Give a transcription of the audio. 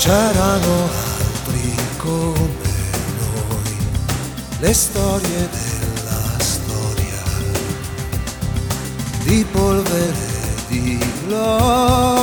C'erano altri come noi, le storie della storia, di polvere, di gloria.